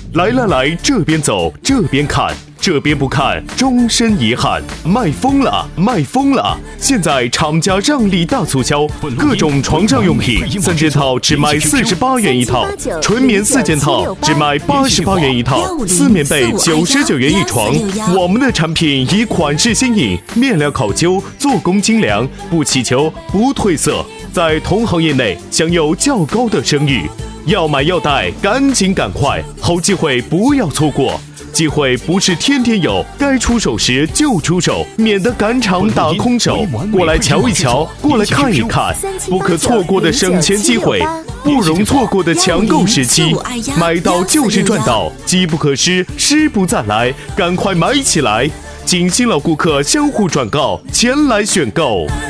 来来来，这边走，这边看，这边不看，终身遗憾。卖疯了，卖疯了！现在厂家让利大促销，各种床上用品3件套只卖48元一套，纯棉4件套只卖88元一套，4棉被99元一床。我们的产品以款式新颖、面料考究、做工精良，不起球，不褪色，在同行业内享有较高的声誉。要买要带，赶紧赶快，好机会不要错过。机会不是天天有，该出手时就出手，免得赶场打空手。过来瞧一瞧，过来看一看，不可错过的省钱机会，不容错过的抢购时期。买到就是赚到，机不可失，失不再来，赶快买起来！仅新老顾客相互转告，前来选购。